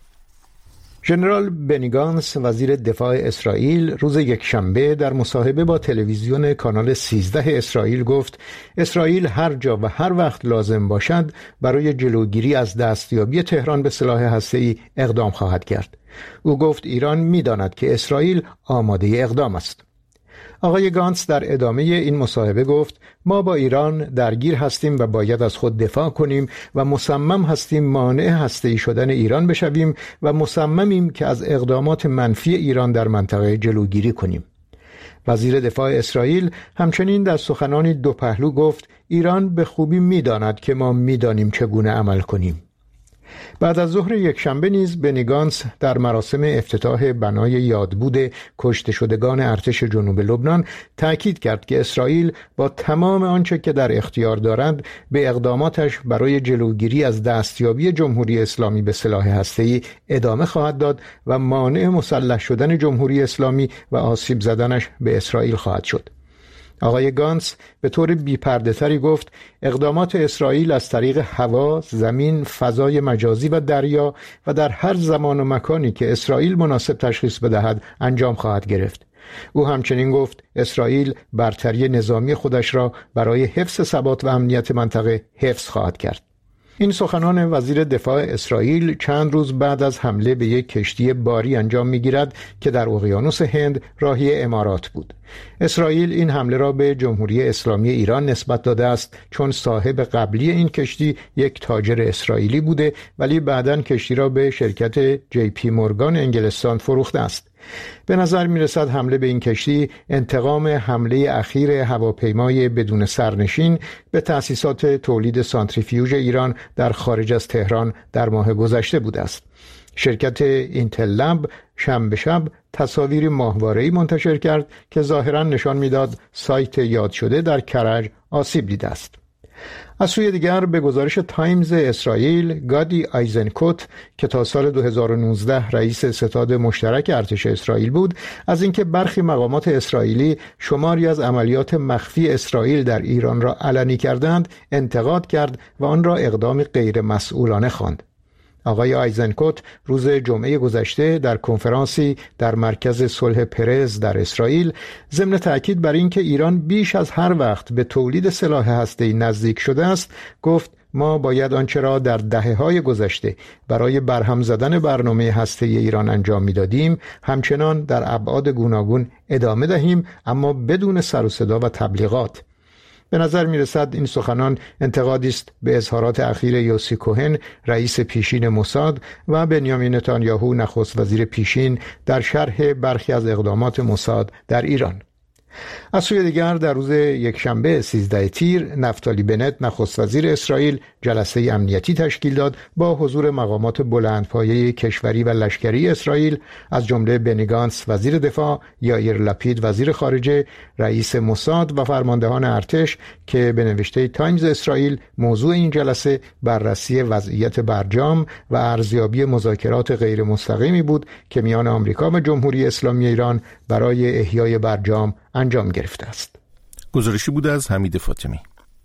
ژنرال بنی گانتس وزیر دفاع اسرائیل روز یکشنبه در مصاحبه با تلویزیون کانال سیزده اسرائیل گفت اسرائیل هر جا و هر وقت لازم باشد برای جلوگیری از دستیابی تهران به سلاح هسته‌ای اقدام خواهد کرد. او گفت ایران می‌داند که اسرائیل آماده اقدام است. آقای گانتس در ادامه این مصاحبه گفت ما با ایران درگیر هستیم و باید از خود دفاع کنیم و مصمم هستیم مانع هسته‌ای شدن ایران بشویم و مصممیم که از اقدامات منفی ایران در منطقه جلوگیری کنیم. وزیر دفاع اسرائیل همچنین در سخنانی دو پهلو گفت ایران به خوبی می‌داند که ما می‌دانیم چگونه عمل کنیم. بعد از ظهر یکشنبه نیز بنی گانتس در مراسم افتتاح بنای یادبود کشته شدگان ارتش جنوب لبنان تأکید کرد که اسرائیل با تمام آنچه که در اختیار دارد به اقداماتش برای جلوگیری از دستیابی جمهوری اسلامی به سلاح هسته‌ای ادامه خواهد داد و مانع مسلح شدن جمهوری اسلامی و آسیب زدنش به اسرائیل خواهد شد. آقای گانتس به طور بی‌پرده‌تری گفت اقدامات اسرائیل از طریق هوا، زمین، فضای مجازی و دریا و در هر زمان و مکانی که اسرائیل مناسب تشخیص بدهد انجام خواهد گرفت. او همچنین گفت اسرائیل برتری نظامی خودش را برای حفظ ثبات و امنیت منطقه حفظ خواهد کرد. این سخنان وزیر دفاع اسرائیل چند روز بعد از حمله به یک کشتی باری انجام می‌گیرد که در اقیانوس هند راهی امارات بود. اسرائیل این حمله را به جمهوری اسلامی ایران نسبت داده است چون صاحب قبلی این کشتی یک تاجر اسرائیلی بوده ولی بعداً کشتی را به شرکت جی پی مورگان انگلستان فروخته است. به نظر می رسد حمله به این کشتی انتقام حمله اخیر هواپیمای بدون سرنشین به تأسیسات تولید سانتریفیوژ ایران در خارج از تهران در ماه گذشته بوده است. شرکت اینتل لب شنبه شب تصاویری ماهواره‌ای منتشر کرد که ظاهراً نشان می‌داد سایت یاد شده در کرج آسیب دیده است. از سوی دیگر به گزارش تایمز اسرائیل گادی آیزنکوت که تا سال دو هزار و نوزده رئیس ستاد مشترک ارتش اسرائیل بود از اینکه برخی مقامات اسرائیلی شماری از عملیات مخفی اسرائیل در ایران را علنی کردند انتقاد کرد و آن را اقدام غیر مسئولانه خواند. آقای آیزنکوت روز جمعه گذشته در کنفرانسی در مرکز صلح پرز در اسرائیل ضمن تأکید بر اینکه ایران بیش از هر وقت به تولید سلاح هسته‌ای نزدیک شده است گفت ما باید آنچه را در دهه‌های گذشته برای برهم زدن برنامه هسته‌ای ایران انجام می‌دادیم همچنان در ابعاد گوناگون ادامه دهیم اما بدون سر و صدا و تبلیغات. به نظر می رسد این سخنان انتقادی است به اظهارات اخیر یوسی کوهن رئیس پیشین موساد و بنیامین نتانیاهو نخست وزیر پیشین در شرح برخی از اقدامات موساد در ایران. از سوی دیگر در روز یکشنبه سیزده تیر نفتالی بنت نخست وزیر اسرائیل جلسه امنیتی تشکیل داد با حضور مقامات بلندپایه کشوری و لشکری اسرائیل از جمله بنی گانتس وزیر دفاع، یائیر لپید وزیر خارجه، رئیس موساد و فرماندهان ارتش که به نوشته تایمز اسرائیل موضوع این جلسه بررسی وضعیت برجام و ارزیابی مذاکرات غیر مستقیمی بود که میان آمریکا و جمهوری اسلامی ایران برای احیای برجام انجام گرفته است. گزارشی بود از حمید فاطمی.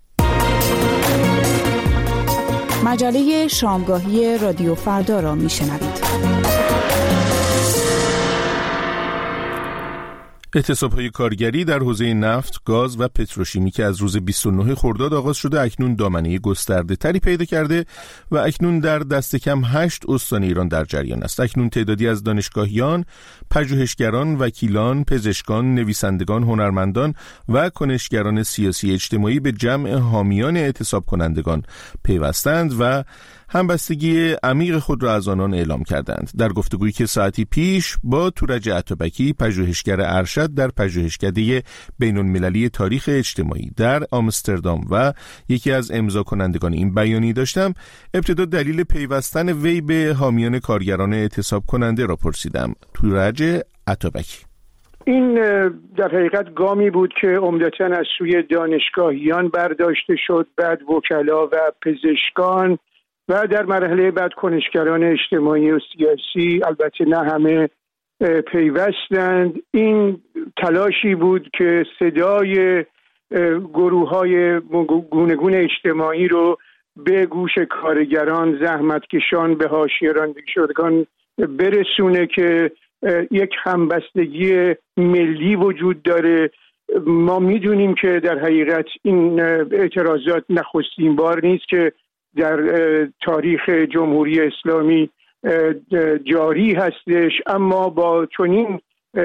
مجله شامگاهی رادیو فردا را میشنوید. اعتصاب‌های کارگری در حوزه نفت، گاز و پتروشیمی که از روز بیست و نه خرداد آغاز شده اکنون دامنه گسترده تری پیدا کرده و اکنون در دست کم هشت استان ایران در جریان است. اکنون تعدادی از دانشگاهیان، پژوهشگران، وکیلان، پزشکان، نویسندگان، هنرمندان و کنشگران سیاسی اجتماعی به جمع حامیان اعتصاب کنندگان پیوستند و همبستگی عمیق خود را از آنان اعلام کردند. در گفتگویی که ساعتی پیش با تورج عطابکی، پژوهشگر ارشد در پژوهشکده بین‌المللی تاریخ اجتماعی در آمستردام و یکی از امضا کنندگان این بیانیه داشتم، ابتدا دلیل پیوستن وی به حامیان کارگران اعتصاب کننده را پرسیدم. تورج عطابکی: این در حقیقت گامی بود که عمدتاً از سوی دانشگاهیان برداشته شد، بعد وکلا و پزشکان و در مرحله بعد کنشگران اجتماعی و سیاسی، البته نه همه پیوستند. این تلاشی بود که صدای گروه‌های گوناگون اجتماعی رو به گوش کارگران، زحمتکشان، به حاشیه رانده شدگان برسونه که یک همبستگی ملی وجود داره. ما میدونیم که در حقیقت این اعتراضات نخستین بار نیست که در تاریخ جمهوری اسلامی جاری هستش، اما با چنین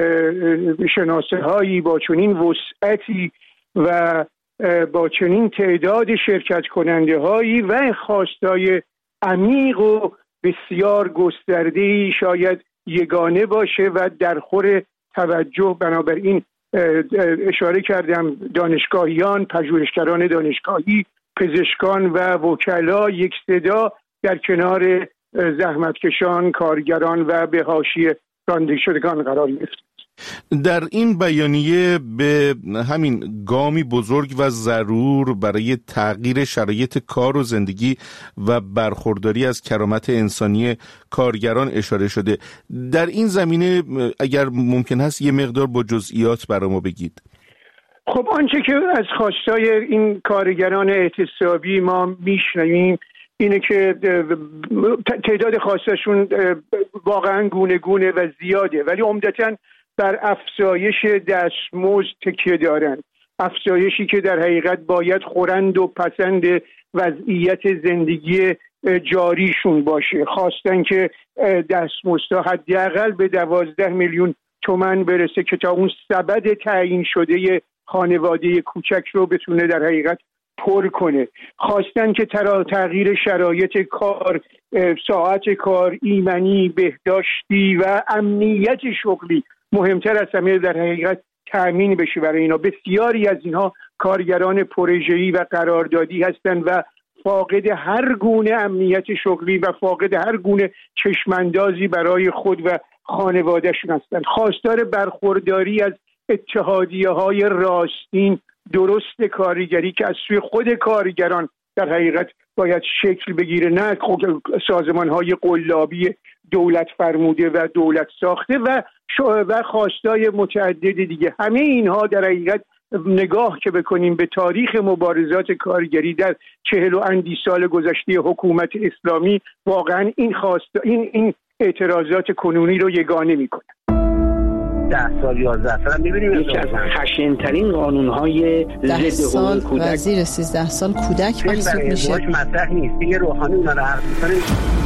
شناسه هایی، با چنین وسعتی و با چنین تعداد شرکت کننده هایی و خواستای عمیق و بسیار گسترده‌ای شاید یگانه باشه و در خور توجه. بنابراین اشاره کردم دانشگاهیان، پژوهشگران دانشگاهی، پزشکان و وکلا یک صدا در کنار زحمتکشان، کارگران و به حاشیه رانده شدگان قرار گرفت. در این بیانیه به همین گامی بزرگ و ضرور برای تغییر شرایط کار و زندگی و برخورداری از کرامت انسانی کارگران اشاره شده. در این زمینه اگر ممکن هست یه مقدار با جزئیات برای ما بگید. خب آنچه که از خواستای این کارگران اعتصابی ما میشنویم اینه که تعداد خواستشون واقعا گونه گونه و زیاده، ولی عمدتاً بر افزایش دستمزد تکیه دارن، افزایشی که در حقیقت باید خورند و پسند وضعیت زندگی جاریشون باشه. خواستن که دستمزدها حداقل به دوازده میلیون تومان برسه که تا اون سبد تعیین شده خانواده کوچک رو بتونه در حقیقت پر کنه. خواستن که تغییر شرایط کار، ساعت کار، ایمنی، بهداشتی و امنیت شغلی مهمتر از همه در حقیقت تأمین بشه برای اینا. بسیاری از اینها کارگران پروژه‌ای و قراردادی هستند و فاقد هر گونه امنیت شغلی و فاقد هر گونه چشماندازی برای خود و خانوادهشون هستند. خواستار برخورداری از اتحادیه‌های راستین درست کارگری که از سوی خود کارگران در حقیقت باید شکل بگیره، نه سازمان‌های قلابی دولت فرموده و دولت ساخته و و خواستای متعدد دیگه. همه اینها در حقیقت نگاه که بکنیم به تاریخ مبارزات کارگری در چهل و اندی سال گذشته حکومت اسلامی، واقعا این خواست این این اعتراضات کنونی رو یگانه میکنه. ده سال یازده سال می‌بینیم یکی از خشن‌ترین قانون‌های ضد حقوق کودک و زیر سیزده سال کودک محسوب میشه. مطرح نیست دیگه. روحانی اونا رو حرف می‌زنه.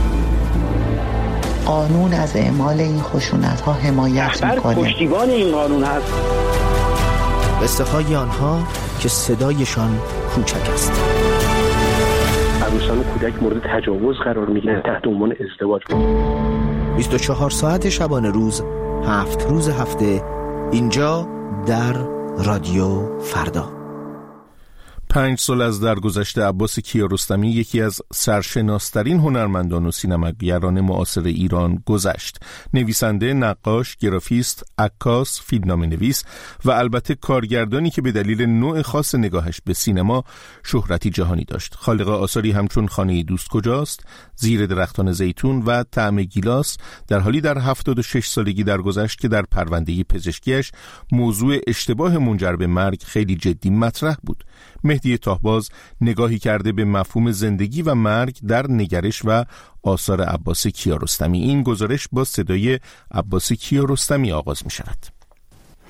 قانون از اعمال این خشونت‌ها حمایت می‌کنه. پشتیبان این قانون هست. قصه های آنها که صدایشان کوچک است. عروسان و کودک مورد تجاوز قرار می‌گیرند تحت عنوان ازدواج. بیست و چهار ساعت شبانه روز، هفت روز هفته، اینجا در رادیو فردا. پنج سال از درگذشت عباس کیارستمی، یکی از سرشناسترین هنرمندان و سینماگران معاصر ایران گذشت. نویسنده، نقاش، گرافیست، عکاس، فیلمنامه‌نویس و البته کارگردانی که به دلیل نوع خاص نگاهش به سینما شهرتی جهانی داشت. خالق آثاری همچون خانه دوست کجاست، زیر درختان زیتون و طعم گیلاس، در حالی در هفتاد و شش سالگی درگذشت که در پرونده پزشکیش موضوع اشتباه منجر به مرگ خیلی جدی مطرح بود. مهدی طاهباز نگاهی کرده به مفهوم زندگی و مرگ در نگرش و آثار عباس کیارستمی. این گزارش با صدای عباس کیارستمی آغاز می شود.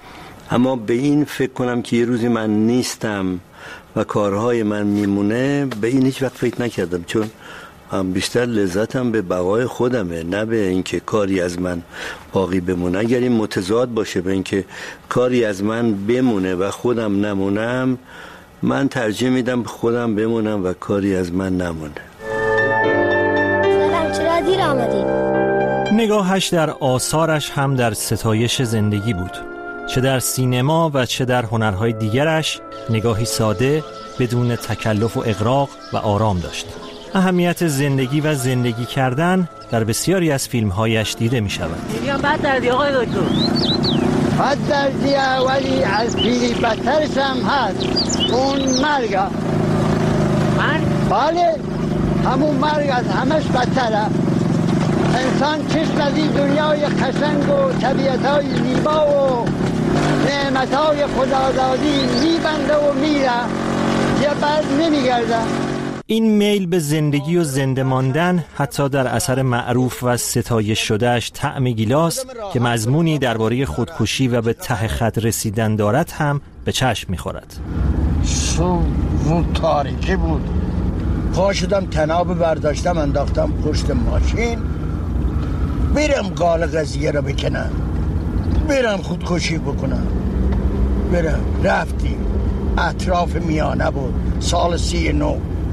اما به این فکر کنم که یه روزی من نیستم و کارهای من میمونه، به این هیچ وقت فکر نکردم، چون بیشتر لذتم به بقای خودمه، نه به اینکه کاری از من باقی بمونه. اگر این متضاد باشه به اینکه کاری از من بمونه و خودم نمونم، من ترجیح میدم خودم بمونم و کاری از من نمونه. سلام، چرا دیر آمدید؟ نگاهش در آثارش هم در ستایش زندگی بود، چه در سینما و چه در هنرهای دیگرش نگاهی ساده، بدون تکلف و اغراق و آرام داشت. اهمیت زندگی و زندگی کردن در بسیاری از فیلمهایش دیده می شود. میگم بد دردی آقای دکتر. بد دردیه ولی از پیری بدترش هم هست، اون مرگه. مرگ؟ بله، همون مرگ از همش بدتره. انسان چشم از این دنیای خشنگ و طبیعتهای زیبا و نعمتهای خدادادی میبنده و میره، یه بعد نمیگرده. این میل به زندگی و زنده ماندن حتی در اثر معروف و ستایش شدهش طعم گیلاس که مضمونی درباره خودکشی و به ته خط رسیدن دارد هم به چشم میخورد. شو رو تاریکی بود، پا شدم تناب برداشتم انداختم پشت ماشین، برم قال قضیه رو بکنم، برم خودکشی بکنم. برم رفتیم، اطراف میانه بود، سال سی نو.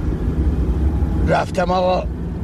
رفتم آقا،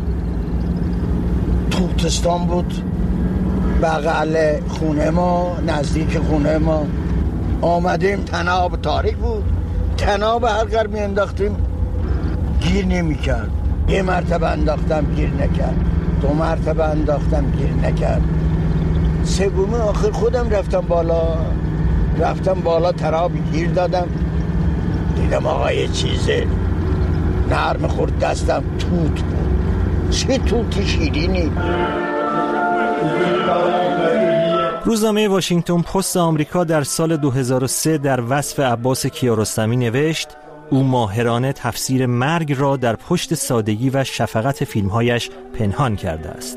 توتستان بود بغل خونه ما، نزدیک خونه ما. آمدیم، تناب تاریک بود، تناب هر قدر می انداختیم گیر نمی کرد. یه مرتبه انداختم گیر نکرد، دو مرتبه انداختم گیر نکرد، سومی آخر خودم رفتم بالا. رفتم بالا تناب گیر دادم، دیدم آقا یه چیزه نرم خورد دستم، توت بود. چه توت شیرینی. روزنامه واشنگتن پست آمریکا در سال دو هزار و سه در وصف عباس کیارستمی نوشت او ماهرانه تفسیر مرگ را در پشت سادگی و شفقت فیلمهایش پنهان کرده است.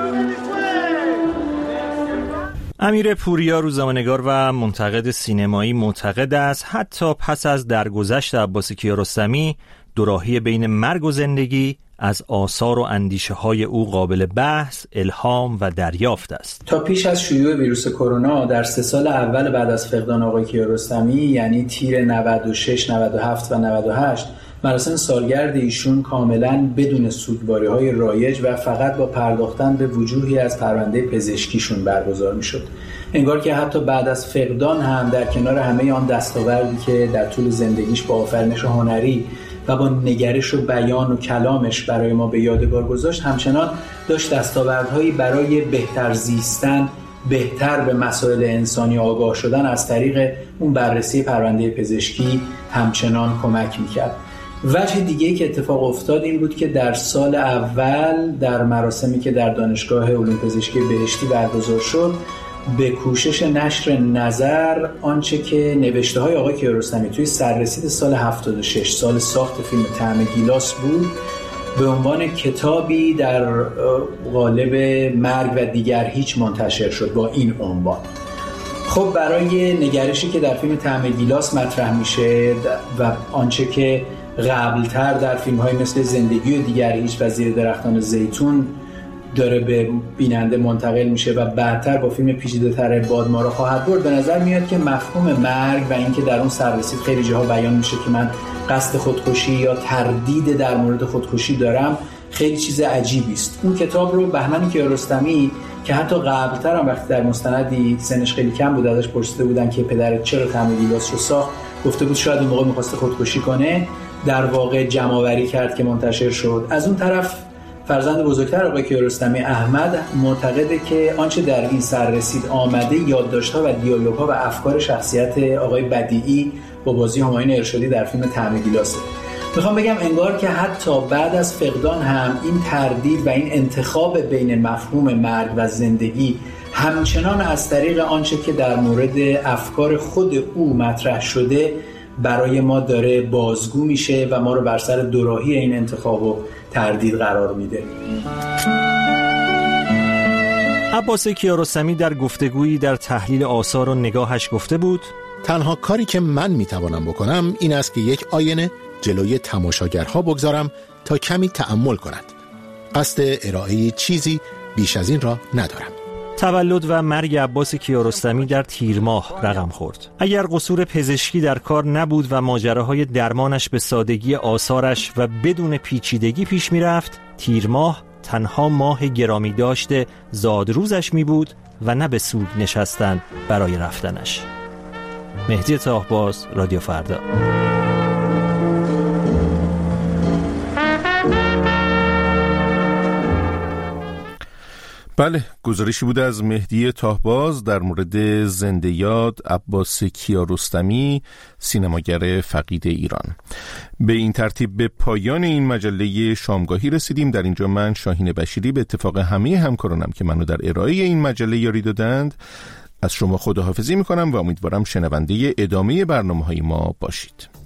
امیر پوریا، روزنامه‌نگار و منتقد سینمایی، معتقد است حتی پس از درگذشت عباس کیارستمی، دوراهی بین مرگ و زندگی از آثار و اندیشه های او قابل بحث، الهام و دریافت است. تا پیش از شیوع ویروس کرونا در سه سال اول بعد از فقدان آقای کیارستمی، یعنی تیر نود و شش، نود و هفت و نود و هشت، مراسم سالگرد ایشون کاملا بدون سوگواری‌های رایج و فقط با پرداختن به وجوهی از پرونده پزشکیشون برگزار می‌شد. انگار که حتی بعد از فقدان هم در کنار همه آن دستاوردی که در طول زندگیش با آفرینش هنری و با نگرش و بیان و کلامش برای ما به یادگار گذاشت، همچنان داشت دستاوردهایی برای بهتر زیستن، بهتر به مسائل انسانی آگاه شدن از طریق اون بررسی پرونده پزشکی همچنان کمک میکرد. وجه دیگه که اتفاق افتاد این بود که در سال اول در مراسمی که در دانشگاه علوم پزشکی بهشتی برگزار شد، به کوشش نشر نظر آنچه که نوشته های آقای کیارستمی توی سررسید سال هفتاد و شش، سال ساخت فیلم طعم گیلاس بود، به عنوان کتابی در قالب مرگ و دیگر هیچ منتشر شد با این عنوان. خب برای نگرشی که در فیلم طعم گیلاس مطرح میشه و آنچه که قبلتر در فیلم های مثل زندگی و دیگر هیچ و زیر درختان زیتون داره به بیننده منتقل میشه و بعدتر با فیلم پیچیده تر باد ما را خواهد برد، به نظر میاد که مفهوم مرگ و اینکه در اون سررسید خیلی جاها بیان میشه که من قصد خودکشی یا تردید در مورد خودکشی دارم، خیلی چیز عجیبی است. اون کتاب رو بهمن کیارستمی که حتی قبلتر هم وقتی در مستندی سنش خیلی کم بود ازش پرسیده بودن که پدرت چرا طعم گیلاس رو ساخت، گفته بود شاید اون موقع می‌خواسته خودکشی کنه، در واقع جمع‌آوری کرد که منتشر شد. از اون طرف فرزند بزرگتر آقای کیارستمی، احمد، معتقده که آنچه در این سررسید آمده یادداشت‌ها و دیالوگ‌ها و افکار شخصیت آقای بدیعی با بازی همایون ارشادی در فیلم طعم گیلاسه. میخوام بگم انگار که حتی بعد از فقدان هم این تردید و این انتخاب بین مفهوم مرگ و زندگی همچنان از طریق آنچه که در مورد افکار خود او مطرح شده برای ما داره بازگو میشه و ما رو بر سر دوراهی این انتخاب و تردید قرار میده. عباس کیارستمی در گفتگویی در تحلیل آثار و نگاهش گفته بود تنها کاری که من میتوانم بکنم این است که یک آینه جلوی تماشاگرها بگذارم تا کمی تأمل کنند. قصد ارائه چیزی بیش از این را ندارم. تولد و مرگ عباس کیارستمی در تیر ماه رقم خورد. اگر قصور پزشکی در کار نبود و ماجراهای درمانش به سادگی آثارش و بدون پیچیدگی پیش می رفت، تیر ماه تنها ماه گرامی داشته زادروزش می بود و نه به سوگ نشستن برای رفتنش. مهدی طاهباز، رادیو فردا. بله، گزارشی بوده از مهدی طاهباز در مورد زنده یاد عباس کیارستمی، سینماگر فقید ایران. به این ترتیب به پایان این مجله شامگاهی رسیدیم. در اینجا من شاهین بشیری به اتفاق همه همکارانم که منو در ارائه این مجله یاری دادند از شما خداحافظی میکنم و امیدوارم شنونده ادامه برنامه‌های ما باشید.